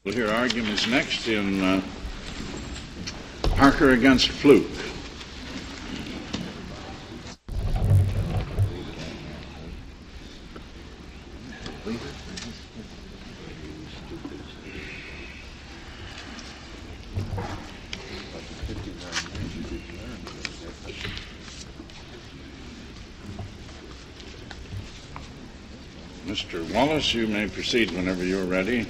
We'll hear arguments next in Parker against Fluke. Mr. Wallace, you may proceed whenever you're ready.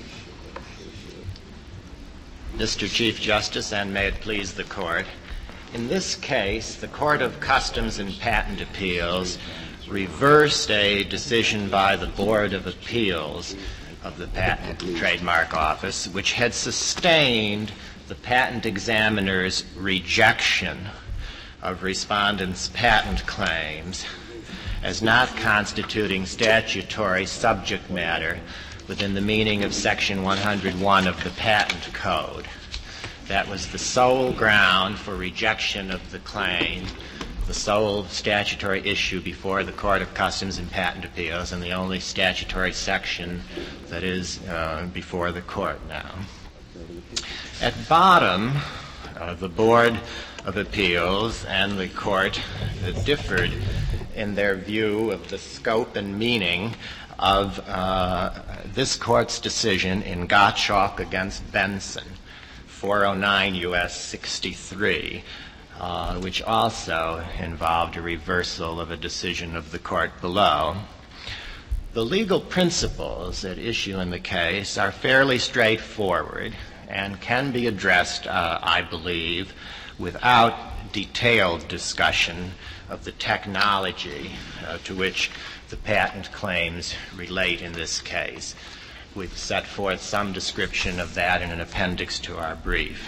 Mr. Chief Justice, and may it please the Court, in this case, the Court of Customs and Patent Appeals reversed a decision by the Board of Appeals of the Patent and Trademark Office, which had sustained the patent examiner's rejection of respondents' patent claims as not constituting statutory subject matter within the meaning of Section 101 of the Patent Code. That was the sole ground for rejection of the claim, the sole statutory issue before the Court of Customs and Patent Appeals, and the only statutory section that is before the Court now. At bottom, the Board of Appeals and the Court differed in their view of the scope and meaning of this Court's decision in Gottschalk against Benson, 409 U.S. 63, which also involved a reversal of a decision of the Court below. The legal principles at issue in the case are fairly straightforward and can be addressed, I believe, without detailed discussion of the technology to which the patent claims relate in this case. We've set forth some description of that in an appendix to our brief.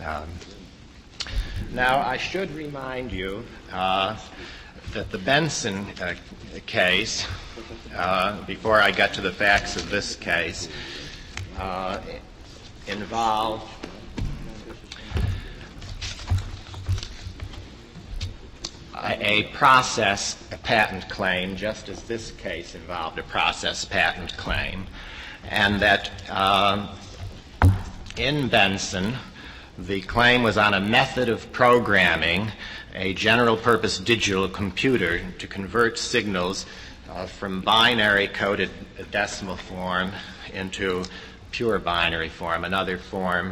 Now, I should remind you that the Benson case, before I get to the facts of this case, involved a process patent claim, just as this case involved a process patent claim, and that in Benson, the claim was on a method of programming a general-purpose digital computer to convert signals from binary coded decimal form into pure binary form, another form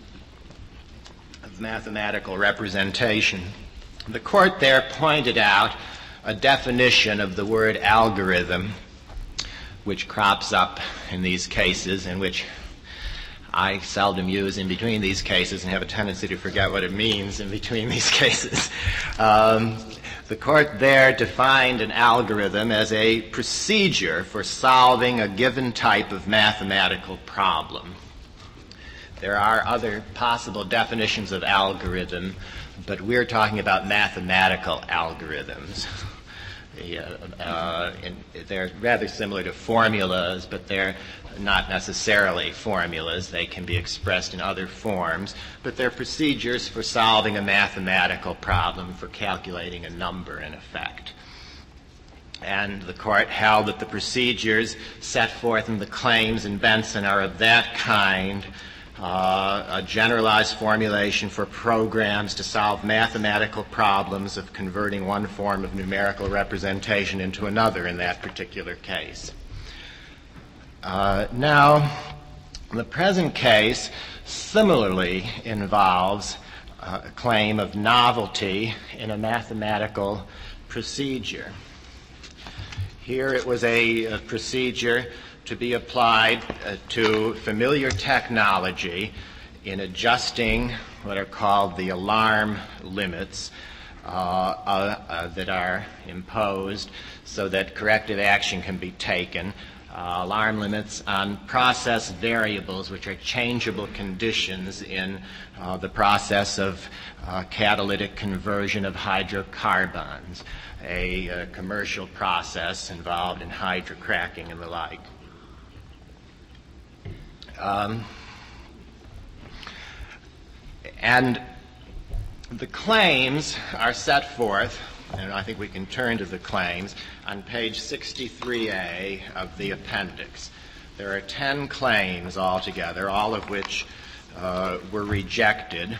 of mathematical representation. The Court there pointed out a definition of the word algorithm, which crops up in these cases, and which I seldom use in between these cases and have a tendency to forget what it means in between these cases. The Court there defined an algorithm as a procedure for solving a given type of mathematical problem. There are other possible definitions of algorithm, but we're talking about mathematical algorithms. They're rather similar to formulas, but they're not necessarily formulas. They can be expressed in other forms, but they're procedures for solving a mathematical problem, for calculating a number, in effect. And the Court held that the procedures set forth in the claims in Benson are of that kind, a generalized formulation for programs to solve mathematical problems of converting one form of numerical representation into another in that particular case. Now, the present case similarly involves a claim of novelty in a mathematical procedure. Here it was a procedure to be applied to familiar technology in adjusting what are called the alarm limits that are imposed so that corrective action can be taken. Alarm limits on process variables, which are changeable conditions in the process of catalytic conversion of hydrocarbons, a commercial process involved in hydrocracking and the like. And the claims are set forth, and I think we can turn to the claims, on page 63A of the appendix. there are 10 claims altogether, all of which were rejected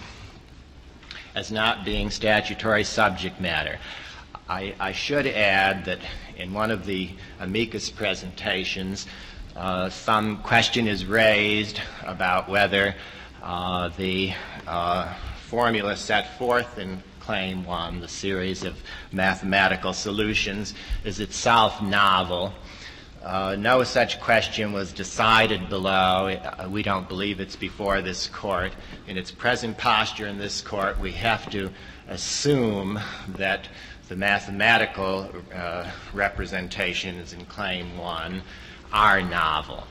as not being statutory subject matter. I should add that in one of the amicus presentations, some question is raised about whether the formula set forth in Claim 1, the series of mathematical solutions, is itself novel. No such question was decided below. We don't believe it's before this Court. In its present posture in this Court, we have to assume that the mathematical representations in Claim 1 are novel.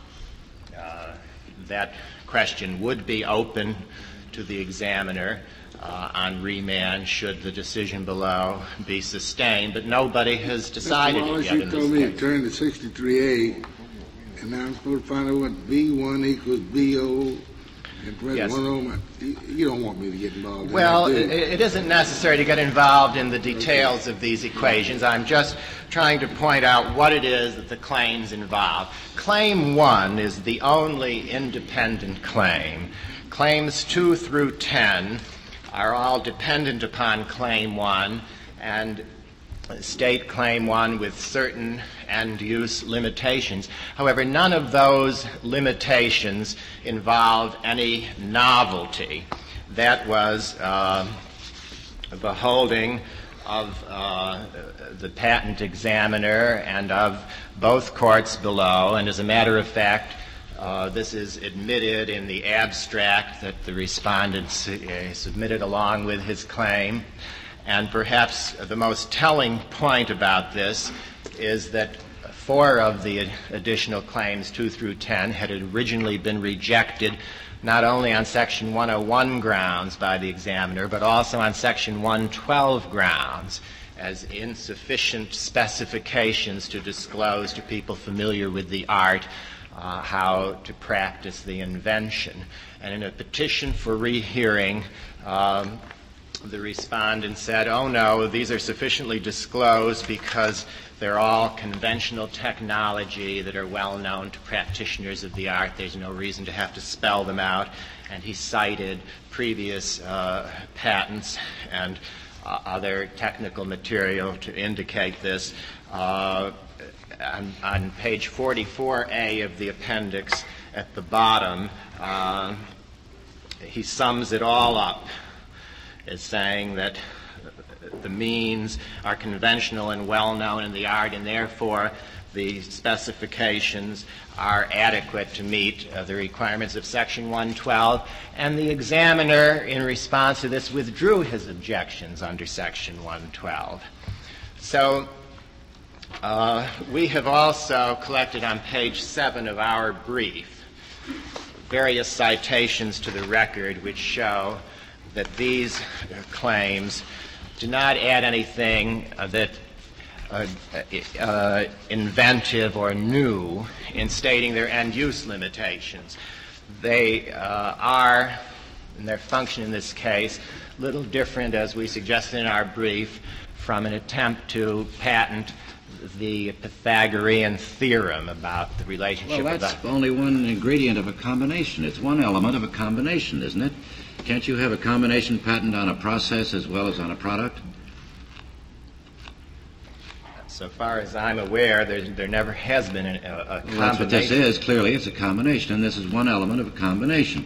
That question would be open to the examiner on remand should the decision below be sustained, but nobody has decided it yet in this case. You told me to turn to 63A, and now I'm supposed to find out what B1 equals BO and press Yes. 1 You don't want me to get involved Well, in that, do you? it isn't necessary to get involved in the details of these equations. I'm just trying to point out what it is that the claims involve. Claim 1 is the only independent claim. Claims 2 through 10 are all dependent upon Claim 1 and state Claim 1 with certain end-use limitations. However, none of those limitations involve any novelty. That was the holding of the patent examiner and of both courts below, and as a matter of fact, this is admitted in the abstract that the respondent submitted along with his claim. And perhaps the most telling point about this is that 4 of the additional claims, 2 through 10, had originally been rejected not only on Section 101 grounds by the examiner, but also on Section 112 grounds as insufficient specifications to disclose to people familiar with the art how to practice the invention. And in a petition for rehearing, the respondent said, oh no, these are sufficiently disclosed because they're all conventional technology that are well known to practitioners of the art. There's no reason to have to spell them out. And he cited previous patents and other technical material to indicate this. On page 44A of the appendix at the bottom, he sums it all up as saying that the means are conventional and well known in the art, and therefore the specifications are adequate to meet the requirements of Section 112. And the examiner, in response to this, withdrew his objections under Section 112. So we have also collected on page 7 of our brief various citations to the record which show that these claims do not add anything that inventive or new in stating their end-use limitations. They are, in their function in this case, little different, as we suggested in our brief, from an attempt to patent the Pythagorean theorem about the relationship Well, that's only one ingredient of a combination. It's one element of a combination, isn't it? Can't you have a combination patent on a process as well as on a product? So far as I'm aware, there never has been a combination. Well, that's what this is. Clearly, it's a combination, and this is one element of a combination.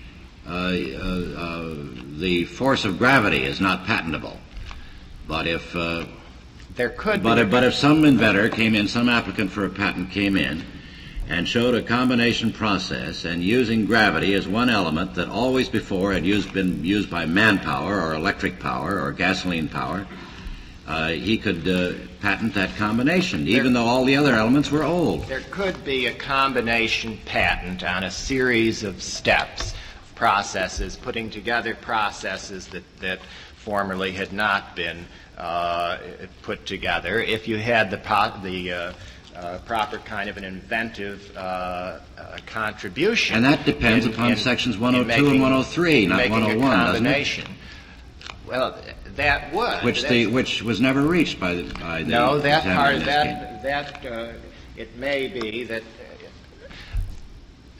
The force of gravity is not patentable, but if there could but be. If some inventor came in, some applicant for a patent came in, and showed a combination process, and using gravity as one element that always before had been used by manpower or electric power or gasoline power, he could patent that combination, even though all the other elements were old. There could be a combination patent on a series of steps, processes, putting together processes that formerly had not been put together, if you had the proper kind of an inventive contribution. And that depends upon sections 102 and 103, not 101, doesn't it? Well, that would. Which was never reached by the no, that examiner part in this case. it may be that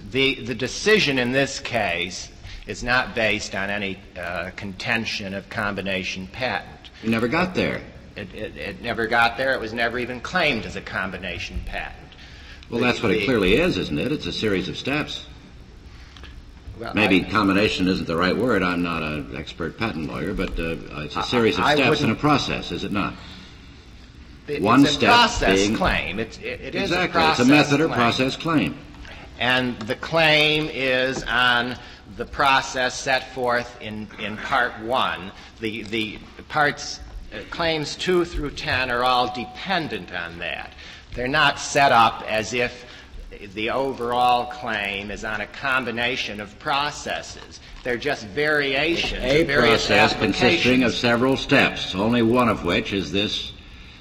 The decision in this case is not based on any contention of combination patent. You never got there. It never got there. It was never even claimed as a combination patent. Well, that's what it clearly is, isn't it? It's a series of steps. Well, Maybe combination isn't the right word. I'm not an expert patent lawyer, but it's a series of steps in a process, is it not? One it's a step process being claim. It is a exactly. process It's a method or claim. process claim. And the claim is on the process set forth in Part 1. The parts, claims 2 through 10 are all dependent on that. They're not set up as if the overall claim is on a combination of processes. They're just variations A of various process applications. consisting of several steps, only one of which is this.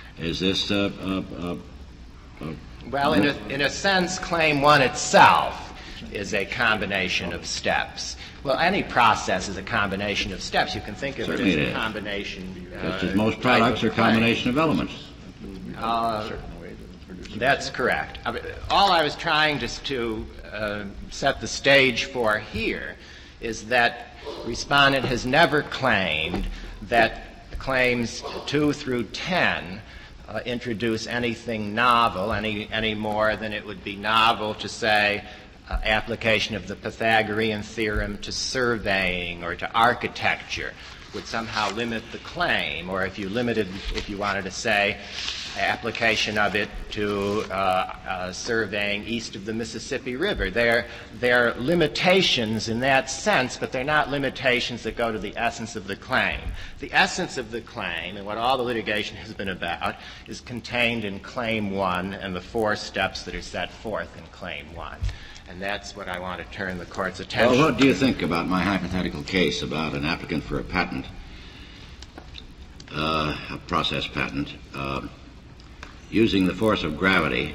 Well, in a sense, Claim 1 itself is a combination of steps. Well, any process is a combination of steps. You can think of Certainly it it as is. a combination. Just as most type products of are claim. combination of elements. That's correct. All I was trying just to set the stage for here is that respondent has never claimed that claims 2 through 10 introduce anything novel any more than it would be novel to say application of the Pythagorean theorem to surveying or to architecture would somehow limit the claim, or if you wanted to say application of it to surveying east of the Mississippi River. They're limitations in that sense, but they're not limitations that go to the essence of the claim. The essence of the claim, and what all the litigation has been about, is contained in Claim 1 and the 4 steps that are set forth in Claim 1. And that's what I want to turn the Court's attention to. Well, what do you think about my hypothetical case about an applicant for a patent, a process patent, using the force of gravity,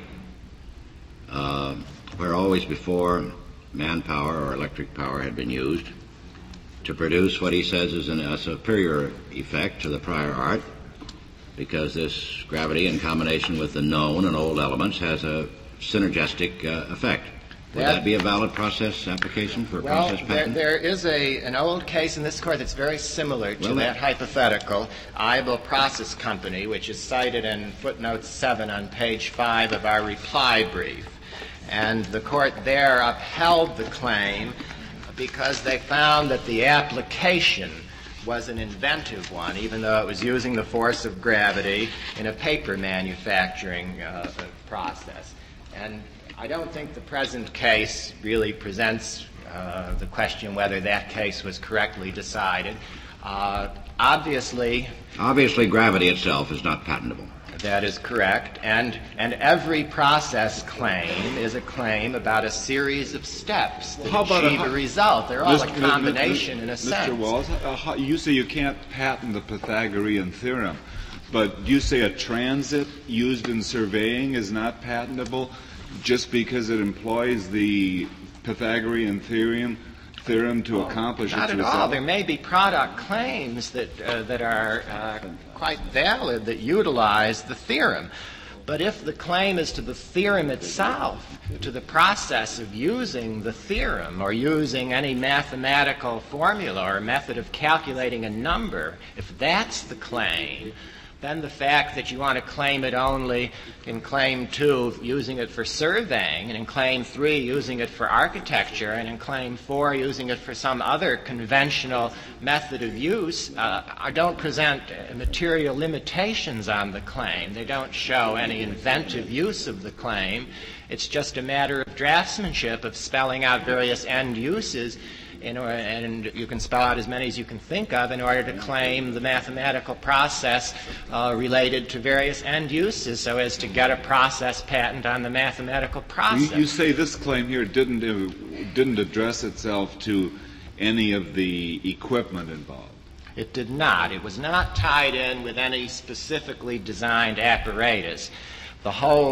where always before manpower or electric power had been used, to produce what he says is a superior effect to the prior art, because this gravity in combination with the known and old elements has a synergistic effect. Would that be a valid process application for a process patent? There is an old case in this Court that's very similar to that hypothetical, Able Process Company, which is cited in footnote 7 on page 5 of our reply brief. And the Court there upheld the claim because they found that the application was an inventive one, even though it was using the force of gravity in a paper manufacturing process. And I don't think the present case really presents the question whether that case was correctly decided. Obviously, gravity itself is not patentable. That is correct. And every process claim is a claim about a series of steps that achieve a result. They're all a combination in a sense. Mr. Walls, you say you can't patent the Pythagorean theorem, but you say a transit used in surveying is not patentable just because it employs the Pythagorean theorem to accomplish its result? Not at all. There may be product claims that are quite valid that utilize the theorem. But if the claim is to the theorem itself, to the process of using the theorem or using any mathematical formula or method of calculating a number, if that's the claim, then the fact that you want to claim it only in Claim 2 using it for surveying, and in Claim 3 using it for architecture, and in Claim 4 using it for some other conventional method of use don't present material limitations on the claim. They don't show any inventive use of the claim. It's just a matter of draftsmanship, of spelling out various end uses, and you can spell out as many as you can think of in order to claim the mathematical process related to various end uses so as to get a process patent on the mathematical process. You say this claim here didn't address itself to any of the equipment involved. It did not. It was not tied in with any specifically designed apparatus. the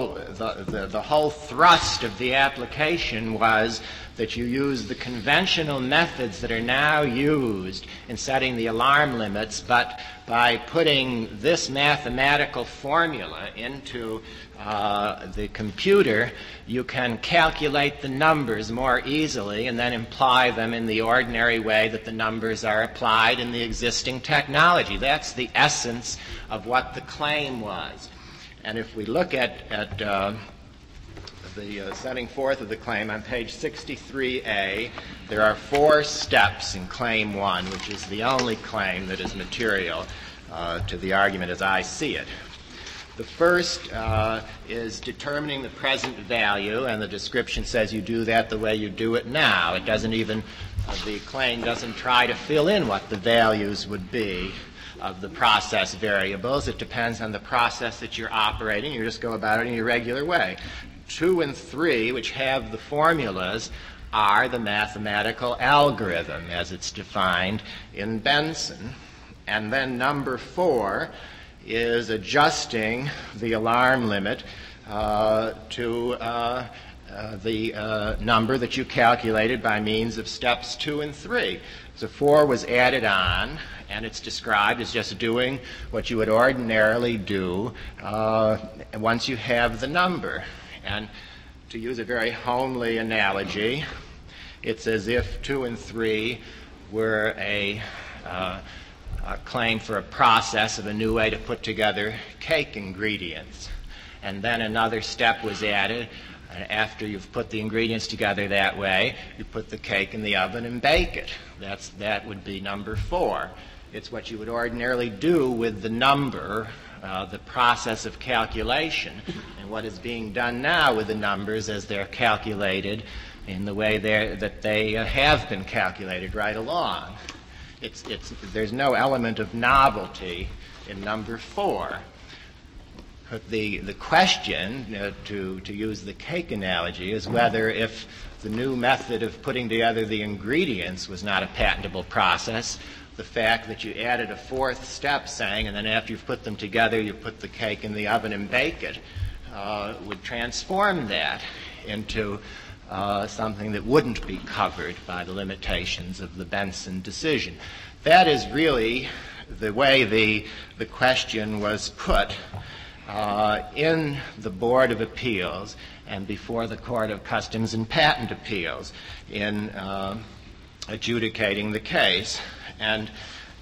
whole thrust of the application was that you use the conventional methods that are now used in setting the alarm limits, but by putting this mathematical formula into the computer, you can calculate the numbers more easily and then apply them in the ordinary way that the numbers are applied in the existing technology. That's the essence of what the claim was. And if we look at the setting forth of the claim on page 63A, there are 4 steps in Claim 1, which is the only claim that is material to the argument as I see it. The first is determining the present value, and the description says you do that the way you do it now. It doesn't even, the claim doesn't try to fill in what the values would be of the process variables. It depends on the process that you're operating. You just go about it in your regular way. 2 and 3, which have the formulas, are the mathematical algorithm as it's defined in Benson. And then number 4 is adjusting the alarm limit to the number that you calculated by means of steps 2 and 3. So 4 was added on, and it's described as just doing what you would ordinarily do once you have the number. And to use a very homely analogy, it's as if 2 and 3 were a claim for a process of a new way to put together cake ingredients. And then another step was added. After you've put the ingredients together that way, you put the cake in the oven and bake it. That would be number 4. It's what you would ordinarily do with the number, the process of calculation, and what is being done now with the numbers as they're calculated in the way that they have been calculated right along. There's no element of novelty in number 4. But the question, to use the cake analogy, is whether if the new method of putting together the ingredients was not a patentable process, the fact that you added a 4th step saying, and then after you've put them together, you put the cake in the oven and bake it, would transform that into something that wouldn't be covered by the limitations of the Benson decision. That is really the way the question was put in the Board of Appeals and before the Court of Customs and Patent Appeals in adjudicating the case. And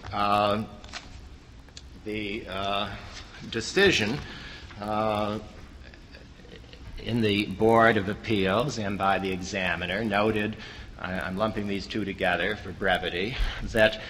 the decision in the Board of Appeals and by the examiner noted, I'm lumping these two together for brevity, that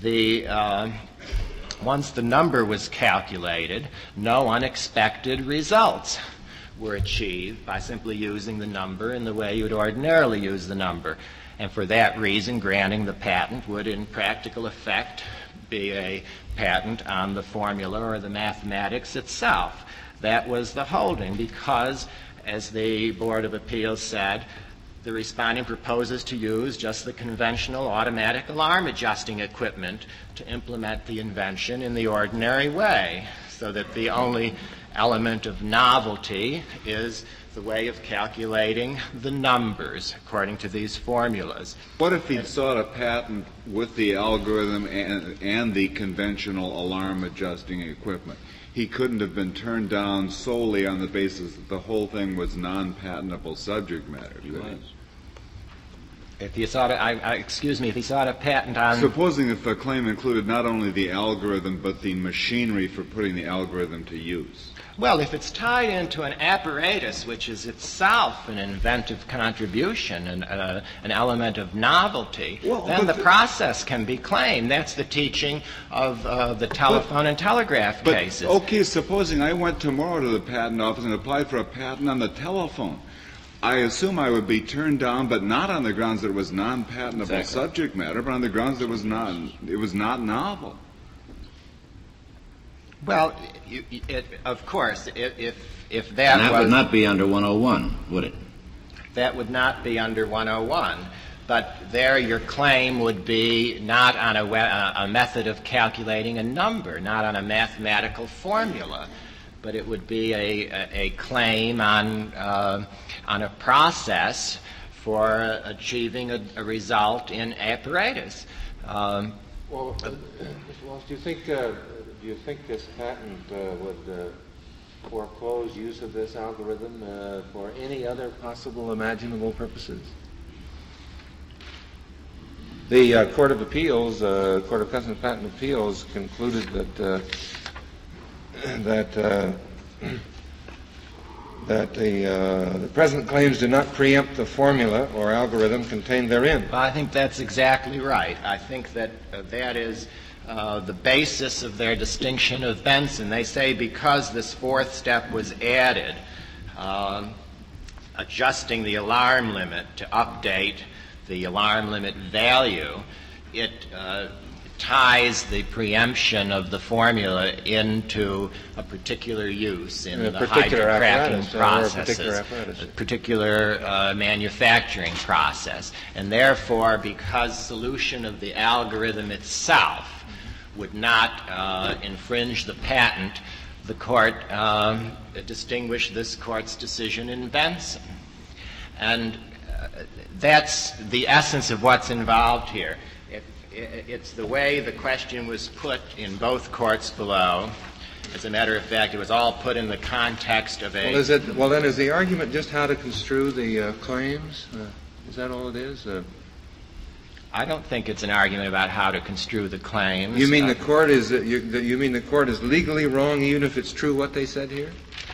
once the number was calculated, no unexpected results were achieved by simply using the number in the way you would ordinarily use the number. And for that reason, granting the patent would in practical effect be a patent on the formula or the mathematics itself. That was the holding because, as the Board of Appeals said, the respondent proposes to use just the conventional automatic alarm adjusting equipment to implement the invention in the ordinary way, so that the only element of novelty is the way of calculating the numbers according to these formulas. What if he'd sought a patent with the algorithm and the conventional alarm adjusting equipment? He couldn't have been turned down solely on the basis that the whole thing was non-patentable subject matter, could he? If he sought if he sought a patent on... Supposing if a claim included not only the algorithm but the machinery for putting the algorithm to use. Well, if it's tied into an apparatus which is itself an inventive contribution and an element of novelty, then the process can be claimed. That's the teaching of the telephone and telegraph cases. Okay, supposing I went tomorrow to the patent office and applied for a patent on the telephone. I assume I would be turned down, but not on the grounds that it was non-patentable subject matter, but on the grounds that it was not novel. Well, of course, if that and that would not be under 101, would it? That would not be under 101. But there your claim would be not on a method of calculating a number, not on a mathematical formula. but it would be a claim on a process for achieving a result in apparatus. Well, Mr. Walsh, do you think this patent would foreclose use of this algorithm for any other possible imaginable purposes? The Court of Appeals, Court of Customs and Patent Appeals, concluded that the present claims do not preempt the formula or algorithm contained therein. Well, I think that's exactly right. I think that that is the basis of their distinction of Benson. They say because this fourth step was added, adjusting the alarm limit to update the alarm limit value, it ties the preemption of the formula into a particular use in the hydrocracking processes, a particular manufacturing process. And therefore, because solution of the algorithm itself would not infringe the patent, the Court distinguished this Court's decision in Benson. And that's the essence of what's involved here. It's the way the question was put in both courts below. As a matter of fact, it was all put in the context of a... Well, then is the argument just how to construe the claims? Is that all it is? I don't think it's an argument about how to construe the claims. You mean the court is legally wrong even if it's true what they said here?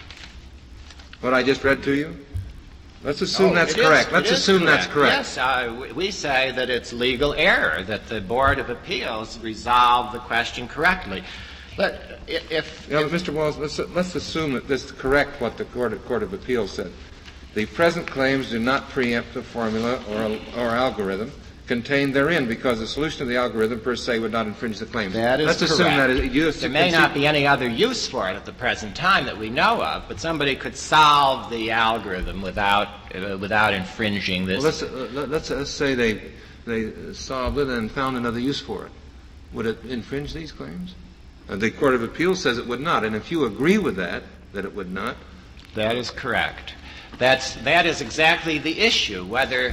What I just read to you? Let's assume that's correct. Let's assume that's correct. Yes, we say that it's legal error, that the Board of Appeals resolved the question correctly. But if Mr. Walsh, let's assume that this is correct what the Court of Appeals said. The present claims do not preempt the formula or algorithm contained therein because the solution of the algorithm per se would not infringe the claims. That is Let's correct. assume that there may not be any other use for it at the present time that we know of, but somebody could solve the algorithm without infringing this. Well, let's say they solved it and found another use for it. Would it infringe these claims? The Court of Appeals says it would not, and if you agree with that it would not. That is correct. That is exactly the issue, whether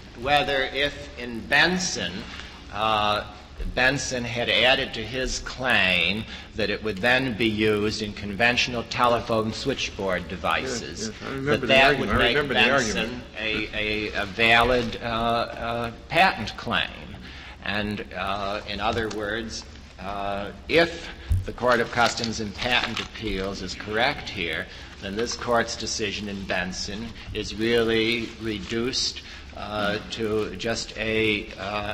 if in Benson, Benson had added to his claim that it would then be used in conventional telephone switchboard devices, that would make Benson a valid patent claim. And in other words, if the Court of Customs and Patent Appeals is correct here, then this Court's decision in Benson is really reduced to just a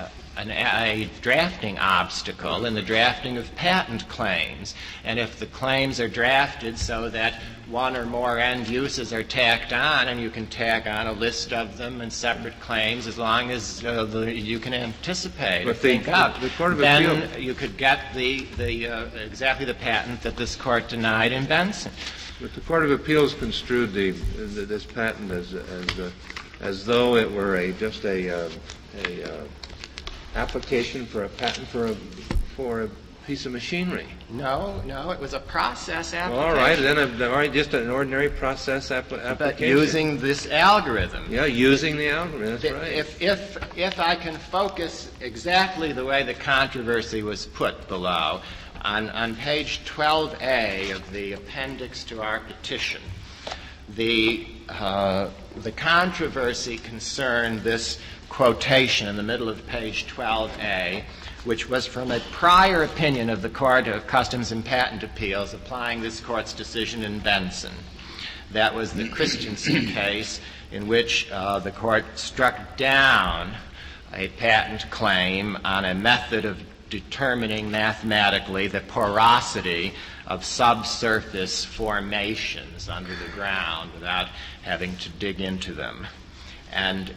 drafting obstacle in the drafting of patent claims. And if the claims are drafted so that one or more end uses are tacked on, and you can tack on a list of them and separate claims as long as you can anticipate or think up, then you could get exactly the patent that this Court denied in Benson. But the Court of Appeals construed this patent as though it were just a application for a patent for a piece of machinery. No, it was a process application. Well, all right, then just an ordinary process application. But using this algorithm. Yeah, using the algorithm, that's right. If I can focus exactly the way the controversy was put below, on page 12A of the appendix to our petition, the controversy concerned this quotation in the middle of page 12A, which was from a prior opinion of the Court of Customs and Patent Appeals applying this Court's decision in Benson. That was the Christensen case in which the Court struck down a patent claim on a method of determining mathematically the porosity of subsurface formations under the ground without having to dig into them. And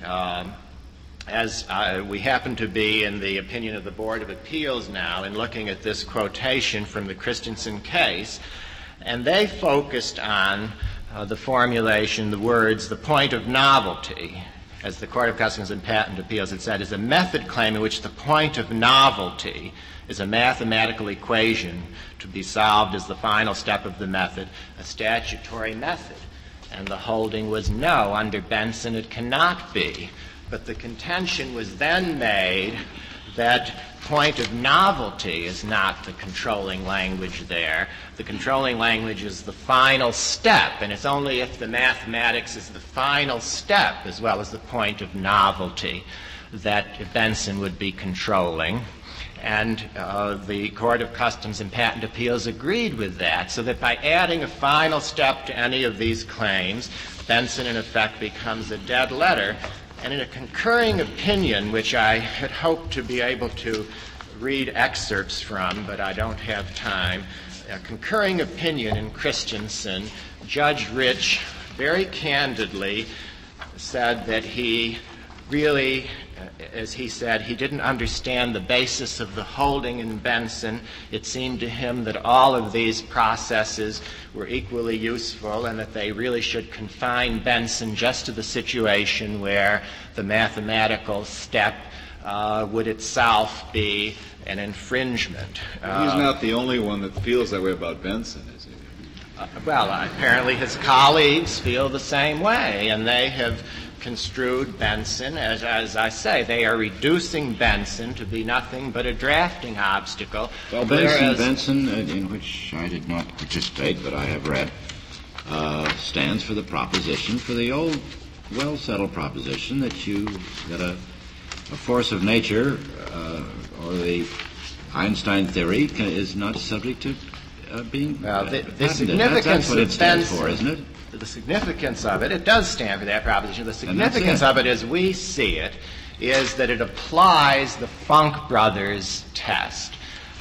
as we happen to be in the opinion of the Board of Appeals now in looking at this quotation from the Christensen case, and they focused on the formulation, the words, the point of novelty. as the Court of Customs and Patent Appeals had said, is a method claim in which the point of novelty is a mathematical equation to be solved as the final step of the method, a statutory method. And the holding was no, under Benson it cannot be. But the contention was then made that point of novelty is not the controlling language there. The controlling language is the final step, and it's only if the mathematics is the final step as well as the point of novelty that Benson would be controlling. And the Court of Customs and Patent Appeals agreed with that, so that by adding a final step to any of these claims, Benson in effect becomes a dead letter. And in a concurring opinion, which I had hoped to be able to read excerpts from, but I don't have time, a concurring opinion in Christensen, Judge Rich very candidly said that he really, as he said, he didn't understand the basis of the holding in Benson. It seemed to him that all of these processes were equally useful and that they really should confine Benson just to the situation where the mathematical step would itself be an infringement. He's not the only one that feels that way about Benson, is he? Well, apparently his colleagues feel the same way, and they have construed Benson, as I say, they are reducing Benson to be nothing but a drafting obstacle. Well, Benson, in which I did not participate, but I have read, stands for the proposition, for the old, well-settled proposition that a force of nature or the Einstein theory is not subject to being patented. The significance that's what it stands Benson, for, isn't it? The significance of it does stand for that proposition. The significance of it, as we see it, is that it applies the Funk Brothers test,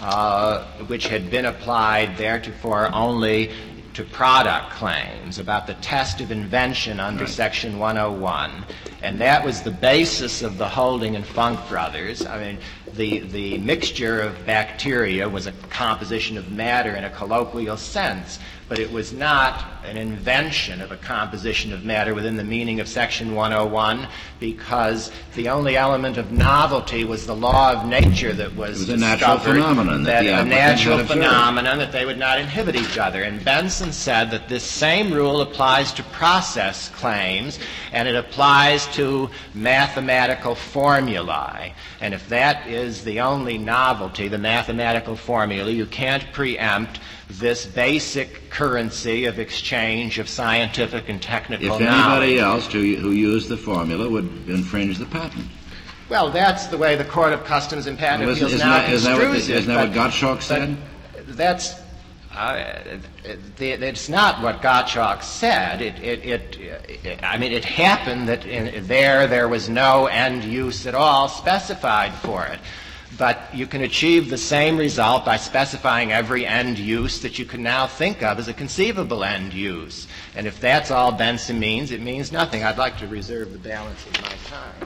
which had been applied theretofore only to product claims, about the test of invention under Section 101. And that was the basis of the holding in Funk Brothers. I mean, the mixture of bacteria was a composition of matter in a colloquial sense, but it was not an invention of a composition of matter within the meaning of Section 101, because the only element of novelty was the law of nature that was a natural phenomenon that a natural phenomenon that they would not inhibit each other. And Benson said that this same rule applies to process claims, and it applies to mathematical formulae. And if that is the only novelty, the mathematical formula, you can't preempt this basic currency of exchange of scientific and technical knowledge. If anybody else who used the formula would infringe the patent. Well, that's the way the Court of Customs and Patent Appeals now construes it. Isn't that what Gottschalk said? That's it's not what Gottschalk said. I mean, it happened that there was no end use at all specified for it. But you can achieve the same result by specifying every end use that you can now think of as a conceivable end use. And if that's all Benson means, it means nothing. I'd like to reserve the balance of my time.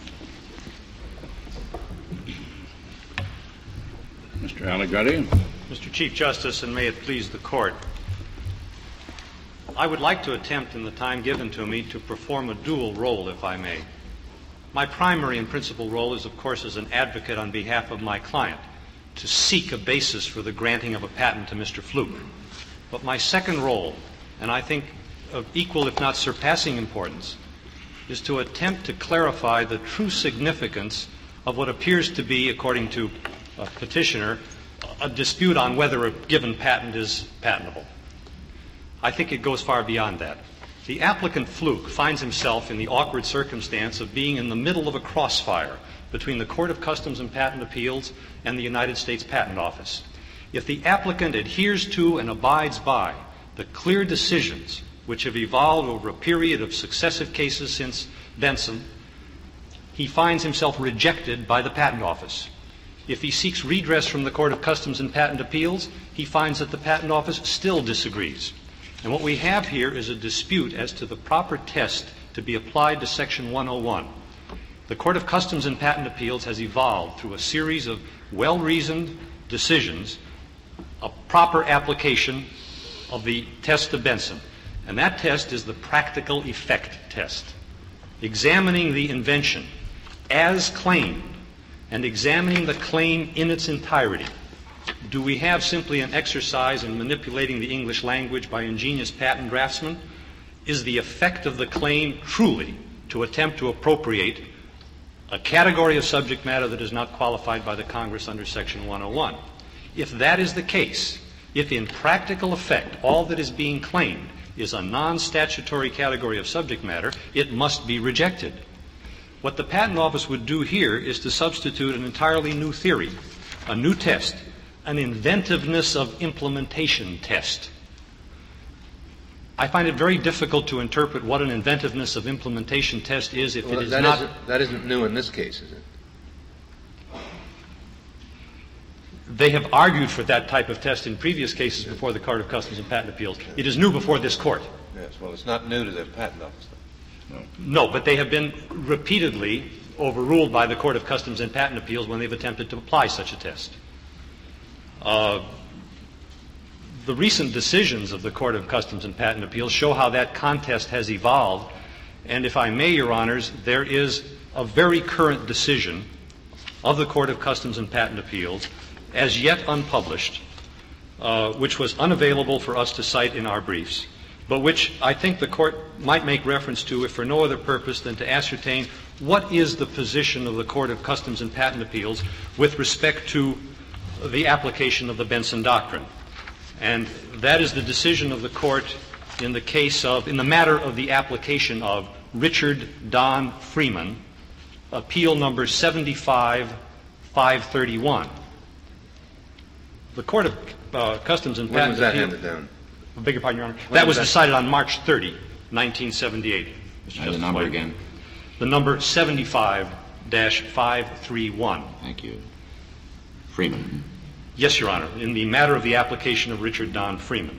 Mr. Allegretti. Mr. Chief Justice, and may it please the Court, I would like to attempt in the time given to me to perform a dual role, if I may. My primary and principal role is, of course, as an advocate on behalf of my client, to seek a basis for the granting of a patent to Mr. Fluke. But my second role, and I think of equal if not surpassing importance, is to attempt to clarify the true significance of what appears to be, according to a petitioner, a dispute on whether a given patent is patentable. I think it goes far beyond that. The applicant Fluke finds himself in the awkward circumstance of being in the middle of a crossfire between the Court of Customs and Patent Appeals and the United States Patent Office. If the applicant adheres to and abides by the clear decisions which have evolved over a period of successive cases since Benson, he finds himself rejected by the Patent Office. If he seeks redress from the Court of Customs and Patent Appeals, he finds that the Patent Office still disagrees. And what we have here is a dispute as to the proper test to be applied to Section 101. The Court of Customs and Patent Appeals has evolved through a series of well-reasoned decisions, a proper application of the test of Benson. And that test is the practical effect test. examining the invention as claimed and examining the claim in its entirety, do we have simply an exercise in manipulating the English language by ingenious patent draftsmen? Is the effect of the claim truly to attempt to appropriate a category of subject matter that is not qualified by the Congress under Section 101? If that is the case, if in practical effect all that is being claimed is a non-statutory category of subject matter, it must be rejected. What the Patent Office would do here is to substitute an entirely new theory, a new test, an inventiveness of implementation test. I find it very difficult to interpret what an inventiveness of implementation test is if it is not... That isn't new in this case, is it? They have argued for that type of test in previous cases before the Court of Customs and Patent Appeals. It is new before this Court. Yes, well, it's not new to the Patent Office. No, but they have been repeatedly overruled by the Court of Customs and Patent Appeals when they've attempted to apply such a test. The recent decisions of the Court of Customs and Patent Appeals show how that contest has evolved. And if I may, Your Honors, there is a very current decision of the Court of Customs and Patent Appeals, as yet unpublished, which was unavailable for us to cite in our briefs, but which I think the Court might make reference to if for no other purpose than to ascertain what is the position of the Court of Customs and Patent Appeals with respect to the application of the Benson Doctrine. And that is the decision of the Court in the matter of the application of Richard Don Freeman, appeal number 75-531. The Court of Customs and Patent Appeals... When was that handed down? I beg your pardon, Your Honor. That was decided on March 30, 1978. And the number again? The number 75-531. Thank you. Freeman. Yes, Your Honor, in the matter of the application of Richard Don Freeman.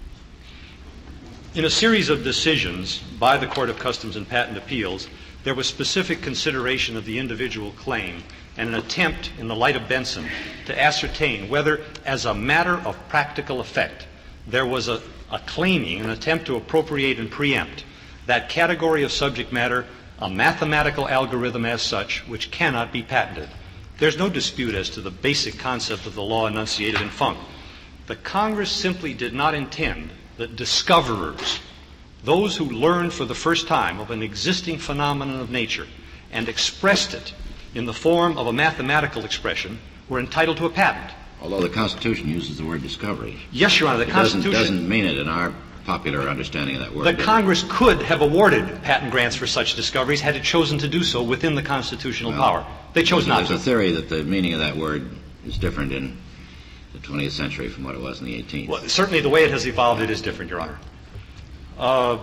In a series of decisions by the Court of Customs and Patent Appeals, there was specific consideration of the individual claim and an attempt, in the light of Benson, to ascertain whether, as a matter of practical effect, there was a claiming, an attempt to appropriate and preempt that category of subject matter, a mathematical algorithm as such, which cannot be patented. There's no dispute as to the basic concept of the law enunciated in Funk. The Congress simply did not intend that discoverers, those who learned for the first time of an existing phenomenon of nature and expressed it in the form of a mathematical expression, were entitled to a patent. Although the Constitution uses the word discovery. Yes, Your Honor, the Constitution... doesn't mean it in our popular understanding of that word. The Congress could have awarded patent grants for such discoveries had it chosen to do so within the constitutional power. They chose not to. There's a theory that the meaning of that word is different in the 20th century from what it was in the 18th. Well, certainly the way it has evolved, it is different, Your Honor.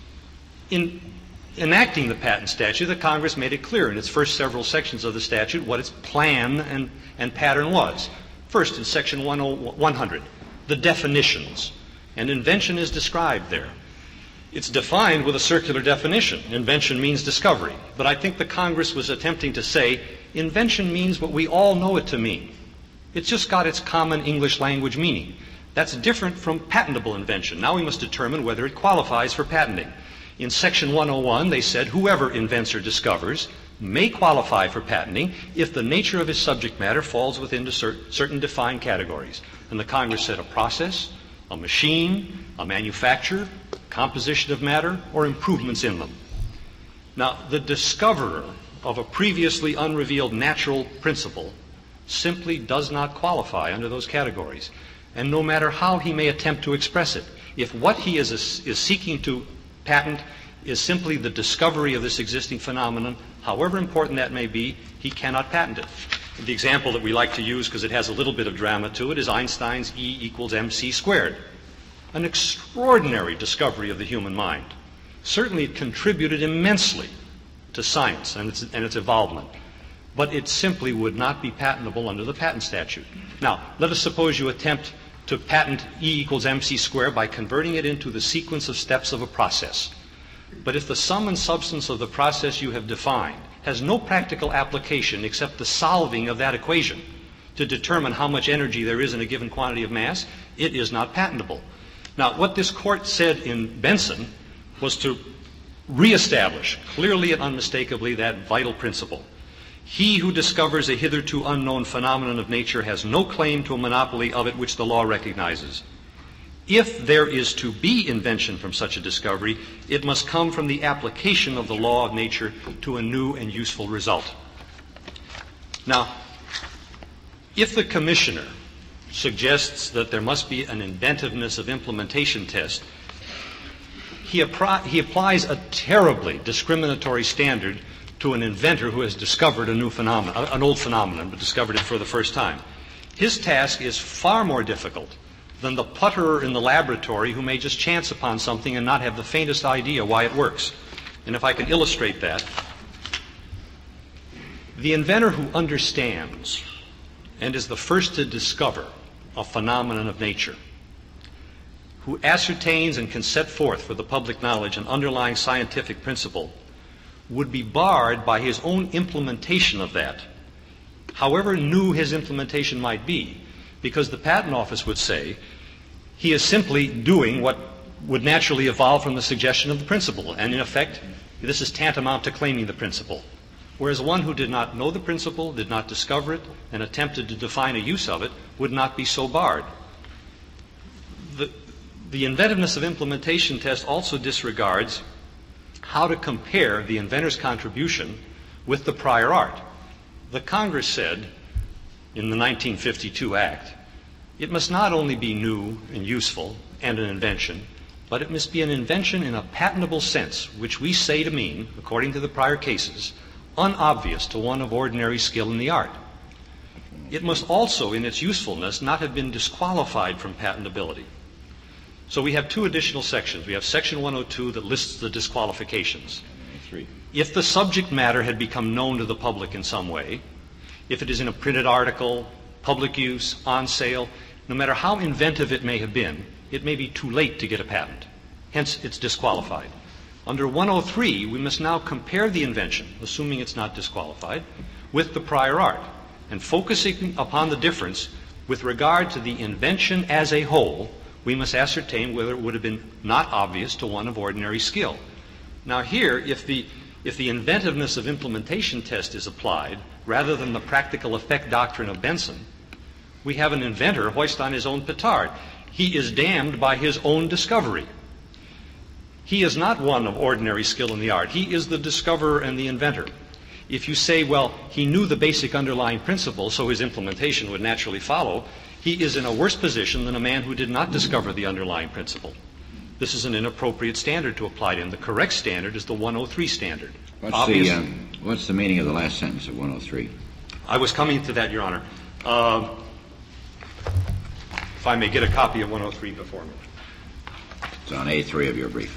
In enacting the patent statute, the Congress made it clear in its first several sections of the statute what its plan and pattern was. First, in Section 100, the definitions. And invention is described there. It's defined with a circular definition. Invention means discovery. But I think the Congress was attempting to say invention means what we all know it to mean. It's just got its common English language meaning. That's different from patentable invention. Now we must determine whether it qualifies for patenting. In Section 101, they said whoever invents or discovers may qualify for patenting if the nature of his subject matter falls within certain defined categories. And the Congress said a process, a machine, a manufacture, composition of matter, or improvements in them. Now, the discoverer of a previously unrevealed natural principle simply does not qualify under those categories. And no matter how he may attempt to express it, if what he is seeking to patent is simply the discovery of this existing phenomenon, however important that may be, he cannot patent it. The example that we like to use, because it has a little bit of drama to it, is Einstein's E equals mc squared. An extraordinary discovery of the human mind. Certainly it contributed immensely to science and its involvement, but it simply would not be patentable under the patent statute. Now, let us suppose you attempt to patent E equals mc squared by converting it into the sequence of steps of a process. But if the sum and substance of the process you have defined has no practical application except the solving of that equation to determine how much energy there is in a given quantity of mass, it is not patentable. Now, what this court said in Benson was to reestablish clearly and unmistakably that vital principle. He who discovers a hitherto unknown phenomenon of nature has no claim to a monopoly of it which the law recognizes. If there is to be invention from such a discovery, it must come from the application of the law of nature to a new and useful result. Now, if the commissioner suggests that there must be an inventiveness of implementation test, he applies a terribly discriminatory standard to an inventor who has discovered a new phenomenon, an old phenomenon, but discovered it for the first time. His task is far more difficult than the putterer in the laboratory who may just chance upon something and not have the faintest idea why it works. And if I can illustrate that, the inventor who understands and is the first to discover a phenomenon of nature, who ascertains and can set forth for the public knowledge an underlying scientific principle, would be barred by his own implementation of that, however new his implementation might be, because the Patent Office would say he is simply doing what would naturally evolve from the suggestion of the principle, and in effect, this is tantamount to claiming the principle. Whereas one who did not know the principle, did not discover it, and attempted to define a use of it would not be so barred. The inventiveness of implementation test also disregards how to compare the inventor's contribution with the prior art. The Congress said in the 1952 Act, it must not only be new and useful and an invention, but it must be an invention in a patentable sense, which we say to mean, according to the prior cases, unobvious to one of ordinary skill in the art. It must also, in its usefulness, not have been disqualified from patentability. So we have two additional sections. We have Section 102 that lists the disqualifications. If the subject matter had become known to the public in some way, if it is in a printed article, public use, on sale, no matter how inventive it may have been, it may be too late to get a patent. Hence, it's disqualified. Under 103, we must now compare the invention, assuming it's not disqualified, with the prior art, and focusing upon the difference with regard to the invention as a whole, we must ascertain whether it would have been not obvious to one of ordinary skill. Now here, if the inventiveness of implementation test is applied, rather than the practical effect doctrine of Benson, we have an inventor hoist on his own petard. He is damned by his own discovery. He is not one of ordinary skill in the art. He is the discoverer and the inventor. If you say, well, he knew the basic underlying principle, so his implementation would naturally follow, he is in a worse position than a man who did not discover the underlying principle. This is an inappropriate standard to apply to him. The correct standard is the 103 standard. What's the meaning of the last sentence of 103? I was coming to that, Your Honor. If I may get a copy of 103 before me. It's on A3 of your brief.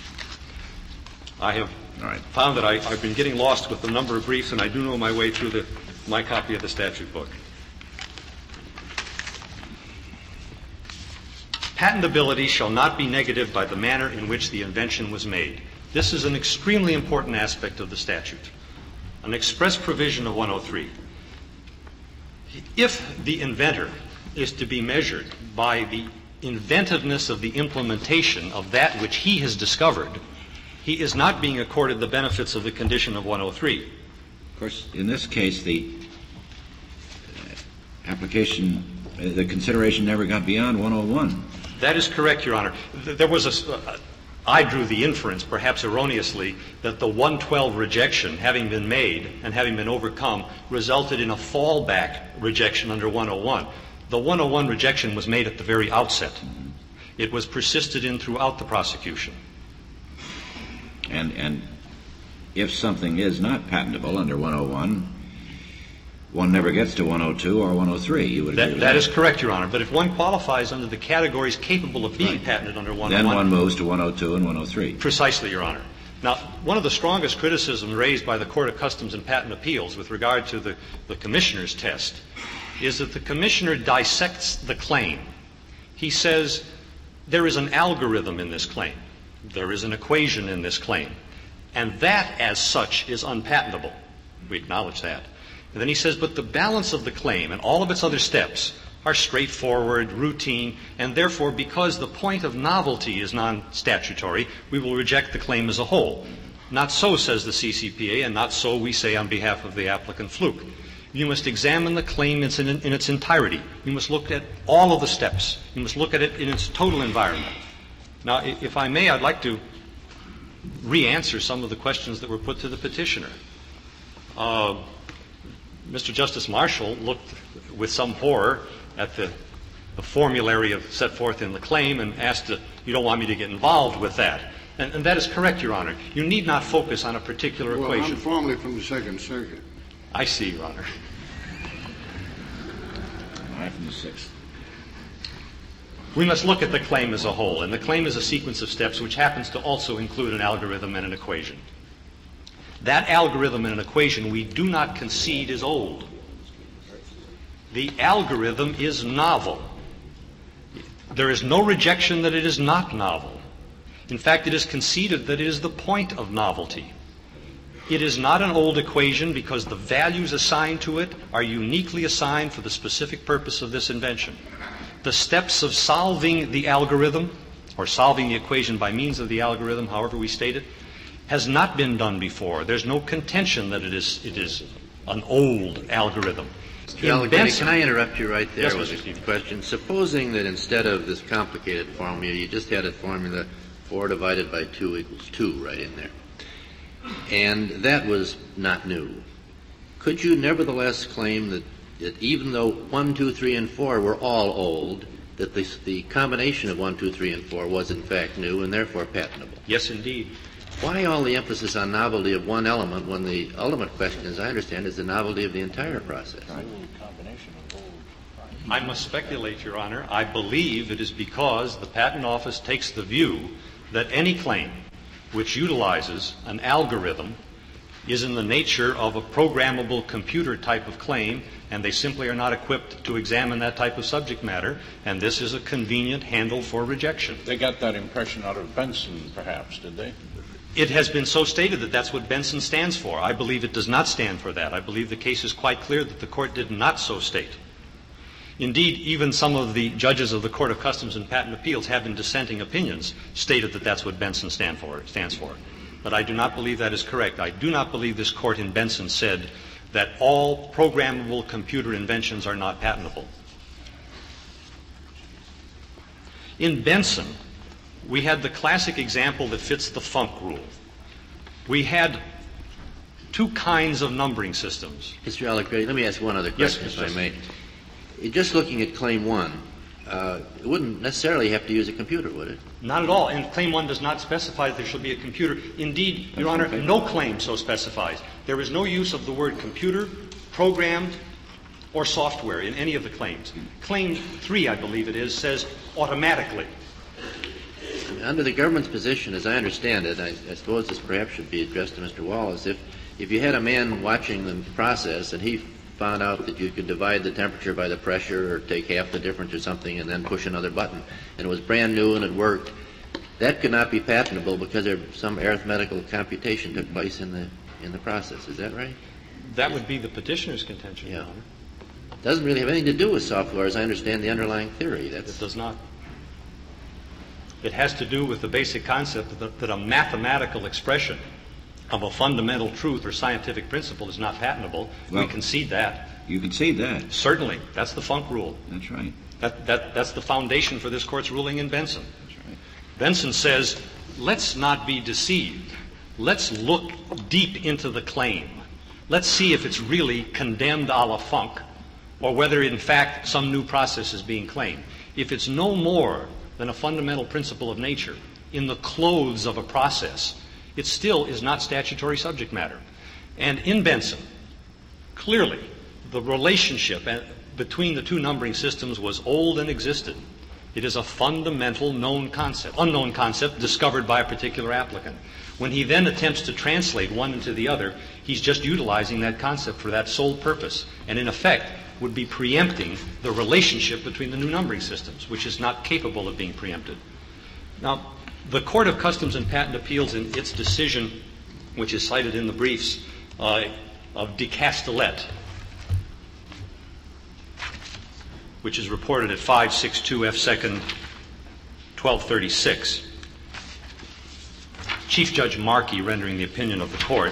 I have found that I've been getting lost with the number of briefs, and I do know my way through my copy of the statute book. Patentability shall not be negatived by the manner in which the invention was made. This is an extremely important aspect of the statute, an express provision of 103. If the inventor is to be measured by the inventiveness of the implementation of that which he has discovered, he is not being accorded the benefits of the condition of 103. Of course, in this case, the application, the consideration never got beyond 101. That is correct, Your Honor. There was I drew the inference, perhaps erroneously, that the 112 rejection, having been made and having been overcome, resulted in a fallback rejection under 101. The 101 rejection was made at the very outset. It was persisted in throughout the prosecution. And if something is not patentable under 101, one never gets to 102 or 103. You would agree with that? That is correct, Your Honor. But if one qualifies under the categories capable of being patented under 101... Then one moves to 102 and 103. Precisely, Your Honor. Now, one of the strongest criticisms raised by the Court of Customs and Patent Appeals with regard to the Commissioner's test is that the Commissioner dissects the claim. He says there is an algorithm in this claim. There is an equation in this claim. And that, as such, is unpatentable. We acknowledge that. And then he says, but the balance of the claim and all of its other steps are straightforward, routine, and therefore, because the point of novelty is non-statutory, we will reject the claim as a whole. Not so, says the CCPA, and not so we say on behalf of the applicant Fluke. You must examine the claim in its entirety. You must look at all of the steps. You must look at it in its total environment. Now, if I may, I'd like to re-answer some of the questions that were put to the petitioner. Mr. Justice Marshall looked with some horror at the formulary set forth in the claim and asked, you don't want me to get involved with that. And that is correct, Your Honor. You need not focus on a particular equation. I'm formerly from the Second Circuit. I see, Your Honor. I'm from the Sixth. We must look at the claim as a whole, and the claim is a sequence of steps which happens to also include an algorithm and an equation. That algorithm and an equation we do not concede is old. The algorithm is novel. There is no rejection that it is not novel. In fact, it is conceded that it is the point of novelty. It is not an old equation because the values assigned to it are uniquely assigned for the specific purpose of this invention. The steps of solving the algorithm, or solving the equation by means of the algorithm, however we state it, has not been done before. There's no contention that it is an old algorithm. Can I interrupt you right there Yes, with Mr. a Stevens. question? Supposing that instead of this complicated formula, you just had a formula 4 divided by 2 equals 2 right in there, and that was not new. Could you nevertheless claim that even though 1, 2, 3, and 4 were all old, that the combination of 1, 2, 3, and 4 was in fact new and therefore patentable? Yes, indeed. Why all the emphasis on novelty of one element when the ultimate question, as I understand, is the novelty of the entire process? I must speculate, Your Honor. I believe it is because the Patent Office takes the view that any claim which utilizes an algorithm is in the nature of a programmable computer type of claim, and they simply are not equipped to examine that type of subject matter, and this is a convenient handle for rejection. They got that impression out of Benson, perhaps, did they? It has been so stated that that's what Benson stands for. I believe it does not stand for that. I believe the case is quite clear that the Court did not so state. Indeed, even some of the judges of the Court of Customs and Patent Appeals have, in dissenting opinions, stated that that's what Benson stands for. But I do not believe that is correct. I do not believe this Court in Benson said that all programmable computer inventions are not patentable. In Benson, we had the classic example that fits the Funk rule. We had two kinds of numbering systems. Mr. Allegretti, let me ask one other question, Yes, if I may. Just looking at Claim 1, it wouldn't necessarily have to use a computer, would it? Not at all. And Claim 1 does not specify that there shall be a computer. Indeed, Your Honor, no claim so specifies. There is no use of the word computer, programmed, or software in any of the claims. Claim 3, I believe it is, says automatically. Under the government's position, as I understand it, I suppose this perhaps should be addressed to Mr. Wallace, if you had a man watching the process and he found out that you could divide the temperature by the pressure or take half the difference or something and then push another button, and it was brand new and it worked, that could not be patentable because some arithmetical computation took place in the process. Is that right? That would be the petitioner's contention, Yeah. Your Honor. It doesn't really have anything to do with software, as I understand the underlying theory. It does not. It has to do with the basic concept that a mathematical expression of a fundamental truth or scientific principle is not patentable. Well, we concede that. You concede that. Certainly. That's the Funk rule. That's right. That's the foundation for this Court's ruling in Benson. That's right. Benson says, let's not be deceived. Let's look deep into the claim. Let's see if it's really condemned a la Funk, or whether in fact some new process is being claimed. If it's no more than a fundamental principle of nature in the clothes of a process, it still is not statutory subject matter. And in Benson, clearly, the relationship between the two numbering systems was old and existed. It is a fundamental unknown concept discovered by a particular applicant. When he then attempts to translate one into the other, he's just utilizing that concept for that sole purpose, and in effect would be preempting the relationship between the new numbering systems, which is not capable of being preempted. Now, the Court of Customs and Patent Appeals, in its decision, which is cited in the briefs of De Castellet, which is reported at 562 F. 2nd, 1236. Chief Judge Markey, rendering the opinion of the court,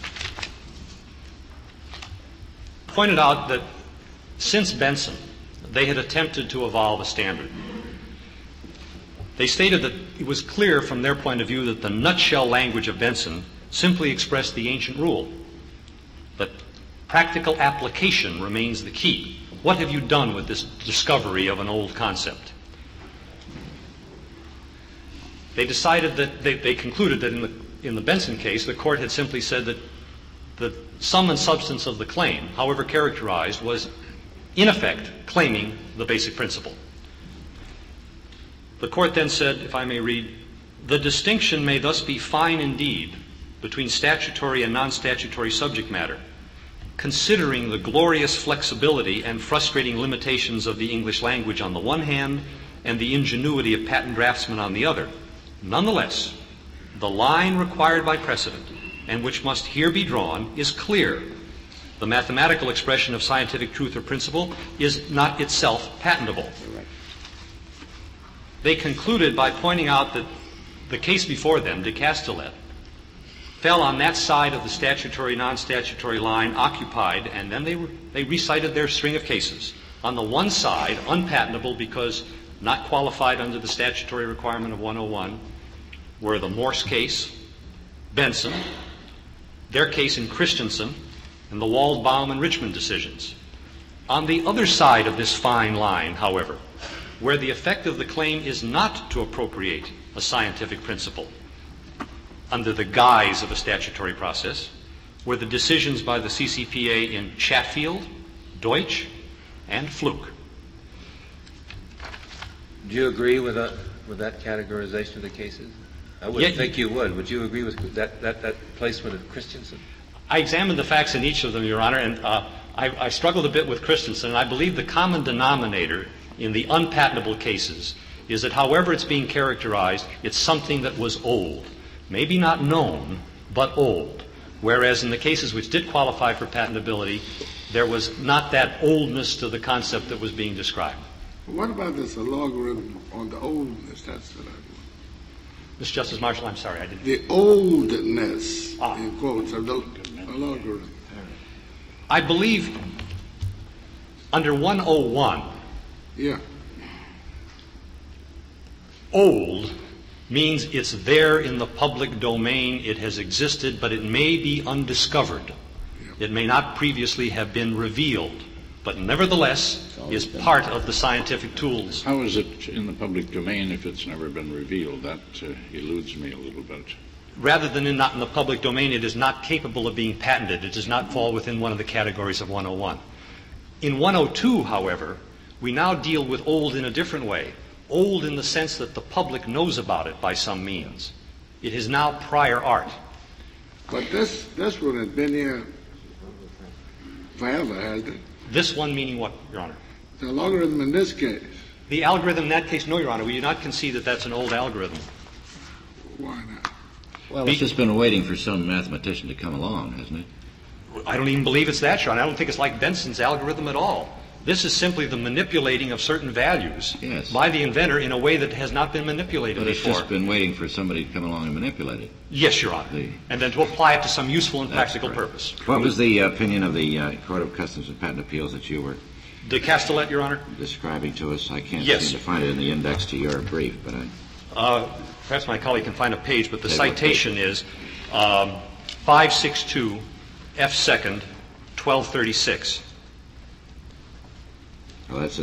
pointed out that since Benson, they had attempted to evolve a standard. They stated that it was clear from their point of view that the nutshell language of Benson simply expressed the ancient rule, but practical application remains the key. What have you done with this discovery of an old concept? They decided that they concluded that in the Benson case, the court had simply said that the sum and substance of the claim, however characterized, was in effect claiming the basic principle. The court then said, if I may read, the distinction may thus be fine indeed between statutory and non-statutory subject matter, considering the glorious flexibility and frustrating limitations of the English language on the one hand and the ingenuity of patent draftsmen on the other. Nonetheless, the line required by precedent, and which must here be drawn, is clear. The mathematical expression of scientific truth or principle is not itself patentable. They concluded by pointing out that the case before them, de Castellet, fell on that side of the statutory, non-statutory line occupied, and then they recited their string of cases. On the one side, unpatentable because not qualified under the statutory requirement of 101, were the Morse case, Benson, their case in Christensen, and the Waldbaum and Richmond decisions. On the other side of this fine line, however, where the effect of the claim is not to appropriate a scientific principle under the guise of a statutory process, were the decisions by the CCPA in Chatfield, Deutsch, and Fluke. Do you agree with that categorization of the cases? I wouldn't think you would. Would you agree with that placement of Christensen? I examined the facts in each of them, Your Honor, and I struggled a bit with Christensen, and I believe the common denominator in the unpatentable cases is that however it's being characterized, it's something that was old. Maybe not known, but old. Whereas in the cases which did qualify for patentability, there was not that oldness to the concept that was being described. What about this logarithm on the oldness? That's what I want. Mr. Justice Marshall, I'm sorry, I didn't. The oldness, in quotes, of the logarithm. I believe under 101, yeah, old means it's there in the public domain, it has existed, but it may be undiscovered. It may not previously have been revealed, but nevertheless is part of the scientific tools. How is it in the public domain if it's never been revealed? That eludes me a little bit. Rather than not in the public domain, it is not capable of being patented. It does not fall within one of the categories of 101. In 102, however, we now deal with old in a different way. Old in the sense that the public knows about it by some means. It is now prior art. But this one has been here forever, hasn't it? This one meaning what, Your Honor? The logarithm in this case. The algorithm in that case, no, Your Honor. We do not concede that that's an old algorithm. Why not? Well, it's just been waiting for some mathematician to come along, hasn't it? I don't even believe it's that, Your Honor. I don't think it's like Benson's algorithm at all. This is simply the manipulating of certain values by the inventor in a way that has not been manipulated before. But it's before. just been waiting for somebody to come along and manipulate it. Yes, Your Honor. And then to apply it to some useful and practical purpose. What was the opinion of the Court of Customs and Patent Appeals that you were De Castellet, Your Honor? Describing to us? I can't Yes. seem to find it in the index to your brief, but perhaps my colleague can find a page, but the citation is 562 F. 2nd, 1236. Well, that's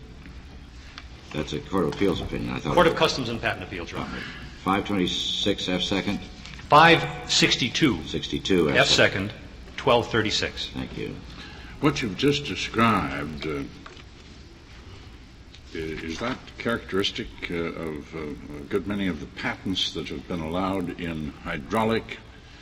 a Court of Appeals opinion. I thought Court of Customs and Patent Appeals, Your Honor. 526 F. 2nd? 562 62 F. 2nd, 1236. Thank you. What you've just described, is that characteristic of a good many of the patents that have been allowed in hydraulic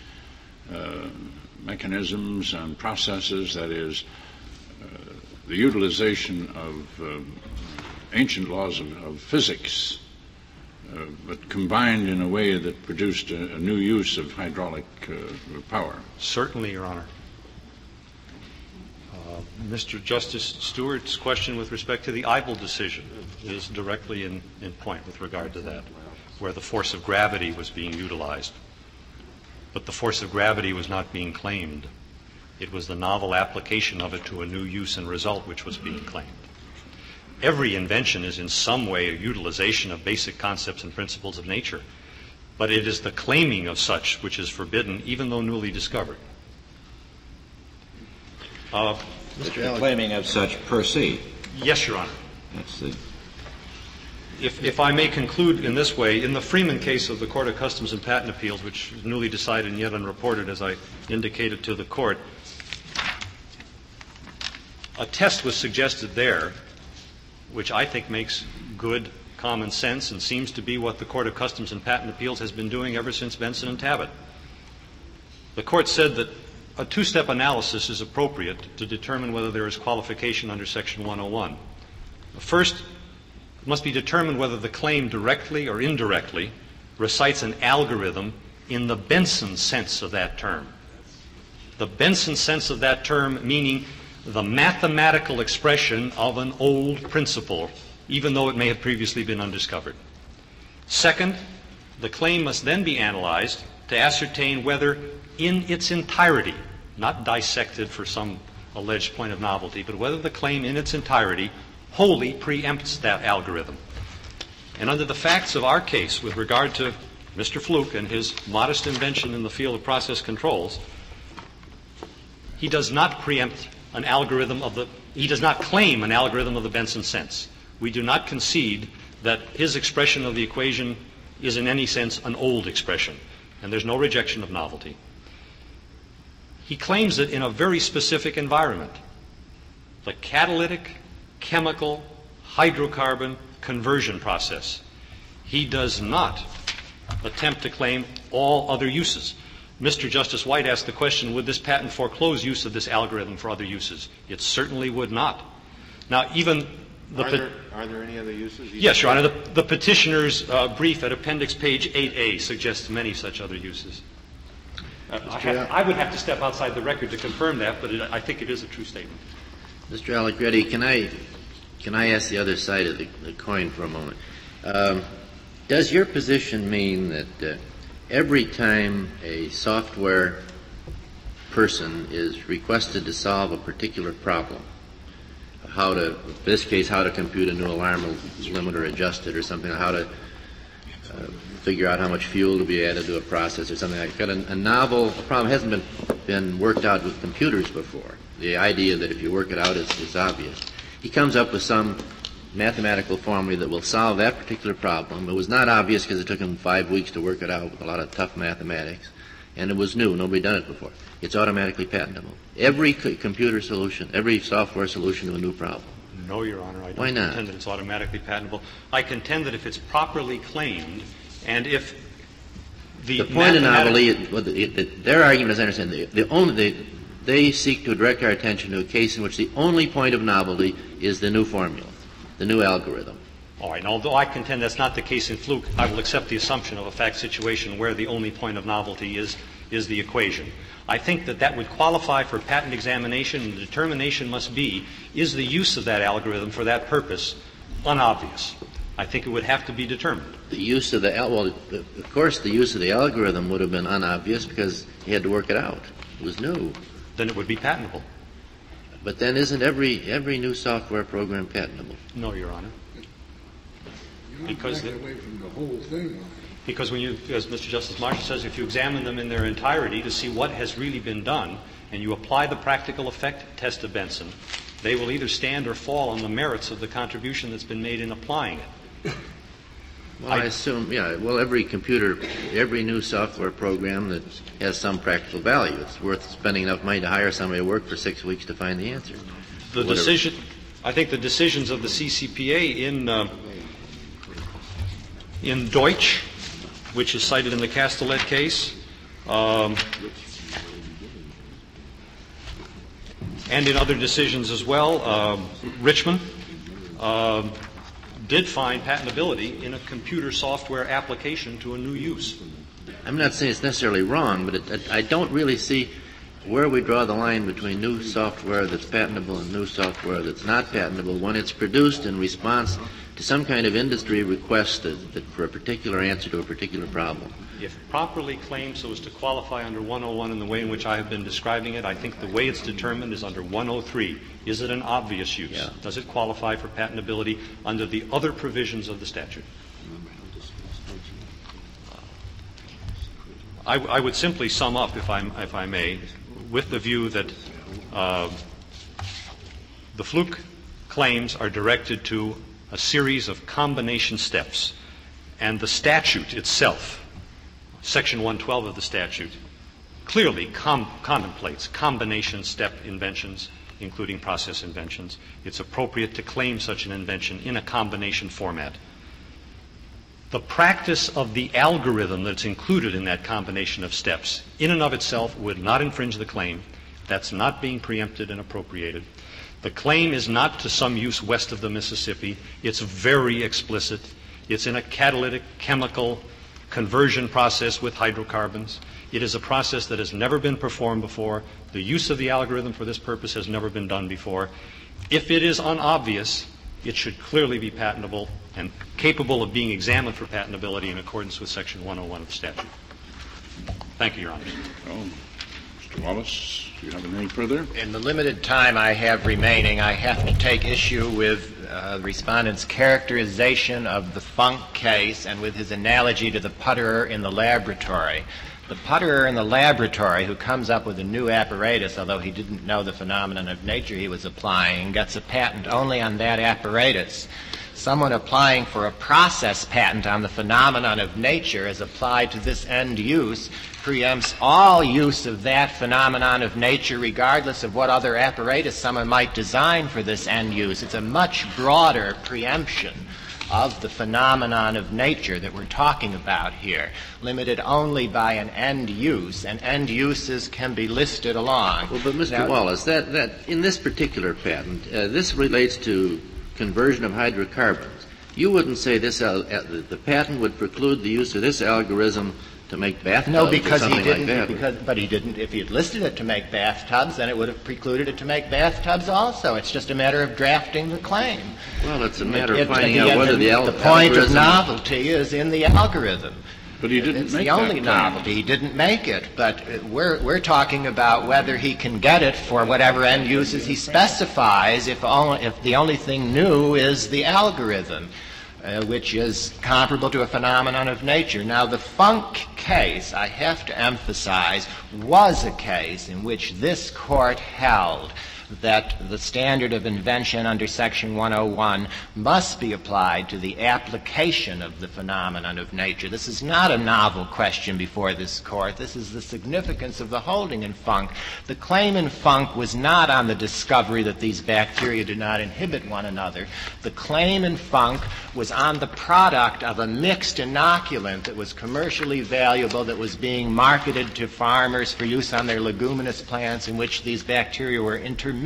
mechanisms and processes, that is, the utilization of ancient laws of physics, but combined in a way that produced a new use of hydraulic power? Certainly, Your Honor. Mr. Justice Stewart's question with respect to the Eibel decision is directly in point with regard to that, where the force of gravity was being utilized. But the force of gravity was not being claimed. It was the novel application of it to a new use and result which was being claimed. Every invention is in some way a utilization of basic concepts and principles of nature, but it is the claiming of such which is forbidden, even though newly discovered. The claiming of such per se. Yes, Your Honor. That's the... If I may conclude in this way, in the Freeman case of the Court of Customs and Patent Appeals, which is newly decided and yet unreported, as I indicated to the Court, a test was suggested there, which I think makes good common sense and seems to be what the Court of Customs and Patent Appeals has been doing ever since Benson and Tabbitt. The Court said that a two-step analysis is appropriate to determine whether there is qualification under Section 101. First, it must be determined whether the claim directly or indirectly recites an algorithm in the Benson sense of that term. The Benson sense of that term meaning the mathematical expression of an old principle, even though it may have previously been undiscovered. Second, the claim must then be analyzed to ascertain whether in its entirety, not dissected for some alleged point of novelty, but whether the claim in its entirety wholly preempts that algorithm. And under the facts of our case with regard to Mr. Fluke and his modest invention in the field of process controls, he does not preempt an algorithm he does not claim an algorithm of the Benson sense. We do not concede that his expression of the equation is in any sense an old expression, and there's no rejection of novelty. He claims it in a very specific environment, the catalytic, chemical, hydrocarbon conversion process. He does not attempt to claim all other uses. Mr. Justice White asked the question, would this patent foreclose use of this algorithm for other uses? It certainly would not. Now, even the... Are there any other uses? Yes, Your Honor. The petitioner's brief at appendix page 8A suggests many such other uses. I would have to step outside the record to confirm that, but I think it is a true statement. Mr. Allegretti, can I ask the other side of the coin for a moment? Does your position mean that every time a software person is requested to solve a particular problem, in this case, how to compute a new alarm limit or adjust it or something, how to figure out how much fuel to be added to a process or something like that, a problem hasn't been worked out with computers before. The idea that if you work it out is obvious. He comes up with some mathematical formula that will solve that particular problem. It was not obvious because it took him 5 weeks to work it out with a lot of tough mathematics, and it was new. Nobody had done it before. It's automatically patentable. Every computer solution, every software solution to a new problem. No, Your Honor. I Why don't not? contend that it's automatically patentable. I contend that if it's properly claimed and if the point of novelty, their argument, as I understand, they seek to direct our attention to a case in which the only point of novelty is the new formula, the new algorithm. All right. And although I contend that's not the case in Fluke, I will accept the assumption of a fact situation where the only point of novelty is the equation. I think that would qualify for patent examination, and the determination must be, is the use of that algorithm for that purpose unobvious? I think it would have to be determined. The use of of course, the use of the algorithm would have been unobvious because he had to work it out. It was new. Then it would be patentable. But then isn't every new software program patentable? No, Your Honor. Because away from the whole thing. Because when you, as Mr. Justice Marshall says, if you examine them in their entirety to see what has really been done, and you apply the practical effect test of Benson, they will either stand or fall on the merits of the contribution that's been made in applying it. Well, I assume, every new software program that has some practical value, it's worth spending enough money to hire somebody to work for 6 weeks to find the answer. I think the decisions of the CCPA in Deutsch, which is cited in the Castellet case, and in other decisions as well, Richmond, did find patentability in a computer software application to a new use. I'm not saying it's necessarily wrong, but I don't really see where we draw the line between new software that's patentable and new software that's not patentable when it's produced in response to some kind of industry request that for a particular answer to a particular problem. If properly claimed so as to qualify under 101 in the way in which I have been describing it, I think the way it's determined is under 103. Is it an obvious use? Yeah. Does it qualify for patentability under the other provisions of the statute? I would simply sum up, if I may, with the view that the Fluke claims are directed to a series of combination steps, and the statute itself, Section 112 of the statute, clearly contemplates combination step inventions, including process inventions. It's appropriate to claim such an invention in a combination format. The practice of the algorithm that's included in that combination of steps in and of itself would not infringe the claim. That's not being preempted and appropriated. The claim is not to some use west of the Mississippi. It's very explicit. It's in a catalytic chemical conversion process with hydrocarbons. It is a process that has never been performed before. The use of the algorithm for this purpose has never been done before. If it is unobvious, it should clearly be patentable and capable of being examined for patentability in accordance with Section 101 of the statute. Thank you, Your Honor. Well, Mr. Wallace, do you have anything further? In the limited time I have remaining, I have to take issue with the respondent's characterization of the Funk case and with his analogy to the putterer in the laboratory. The putterer in the laboratory who comes up with a new apparatus, although he didn't know the phenomenon of nature he was applying, gets a patent only on that apparatus. Someone applying for a process patent on the phenomenon of nature as applied to this end use preempts all use of that phenomenon of nature regardless of what other apparatus someone might design for this end use. It's a much broader preemption of the phenomenon of nature that we're talking about here, limited only by an end use, and end uses can be listed along. Well, but Mr. Wallace, that in this particular patent, this relates to conversion of hydrocarbons. You wouldn't say this the patent would preclude the use of this algorithm to make bathtubs No, because or something he didn't. like that. But he didn't. If he had listed it to make bathtubs, then it would have precluded it to make bathtubs also. It's just a matter of drafting the claim. Well, it's a matter of finding out whether the point algorithm... of novelty is in the algorithm. But he didn't It's make the only that claim. novelty. He didn't make it. But we're talking about whether he can get it for whatever end uses he specifies if the only thing new is the algorithm, which is comparable to a phenomenon of nature. Now, the Funk case, I have to emphasize, was a case in which this Court held that the standard of invention under Section 101 must be applied to the application of the phenomenon of nature. This is not a novel question before this Court. This is the significance of the holding in Funk. The claim in Funk was not on the discovery that these bacteria do not inhibit one another. The claim in Funk was on the product of a mixed inoculant that was commercially valuable, that was being marketed to farmers for use on their leguminous plants, in which these bacteria were intermixed.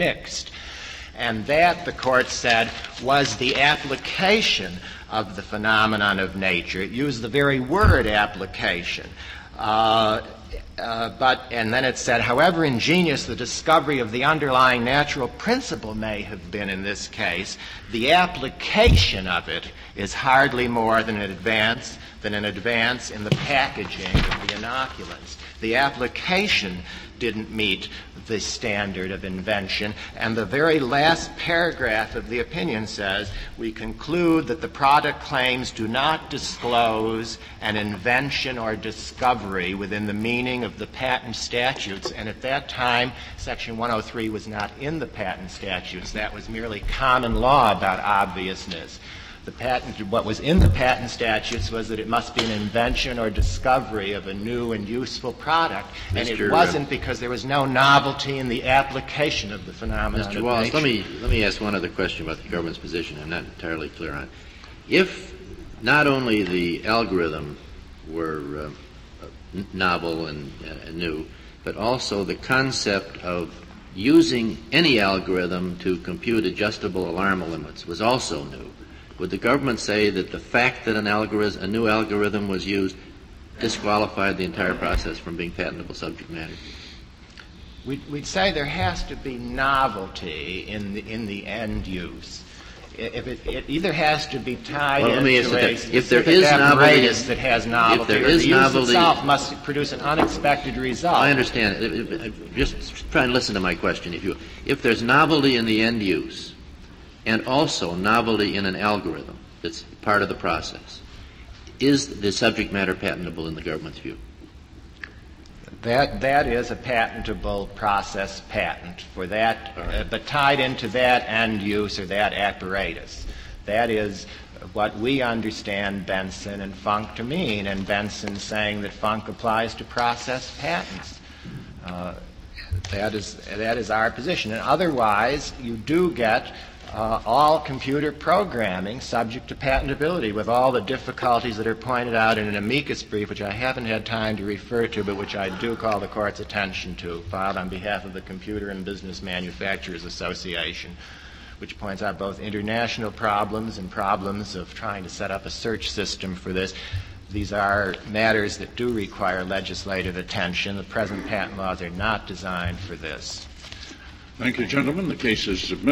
And that, the Court said, was the application of the phenomenon of nature. It used the very word application. And then it said, however ingenious the discovery of the underlying natural principle may have been in this case, the application of it is hardly more than an advance in the packaging of the inoculants. The application didn't meet the standard of invention. And the very last paragraph of the opinion says, we conclude that the product claims do not disclose an invention or discovery within the meaning of the patent statutes. And at that time, Section 103 was not in the patent statutes. That was merely common law about obviousness. What was in the patent statutes was that it must be an invention or discovery of a new and useful product, and it wasn't because there was no novelty in the application of the phenomenon Mr. of Wallace, nature. let me ask one other question about the government's position. I'm not entirely clear on it. If not only the algorithm were novel and new, but also the concept of using any algorithm to compute adjustable alarm limits was also new, would the government say that the fact that a new algorithm was used disqualified the entire process from being patentable subject matter? We'd say there has to be novelty in the end use. If it either has to be tied Well, let me into ask a you specific that. If there is novelty, apparatus that has novelty, if there or is the use novelty, itself must produce an unexpected result. I understand. Just try and listen to my question, if you will. If there's novelty in the end use and also novelty in an algorithm that's part of the process, is the subject matter patentable in the government's view? That is a patentable process patent for that, but tied into that end use or that apparatus. That is what we understand Benson and Funk to mean, and Benson saying that Funk applies to process patents. That is our position. And otherwise, you do get all computer programming subject to patentability with all the difficulties that are pointed out in an amicus brief, which I haven't had time to refer to, but which I do call the Court's attention to, filed on behalf of the Computer and Business Manufacturers Association, which points out both international problems and problems of trying to set up a search system for this. These are matters that do require legislative attention. The present patent laws are not designed for this. Thank you, gentlemen. The case is submitted.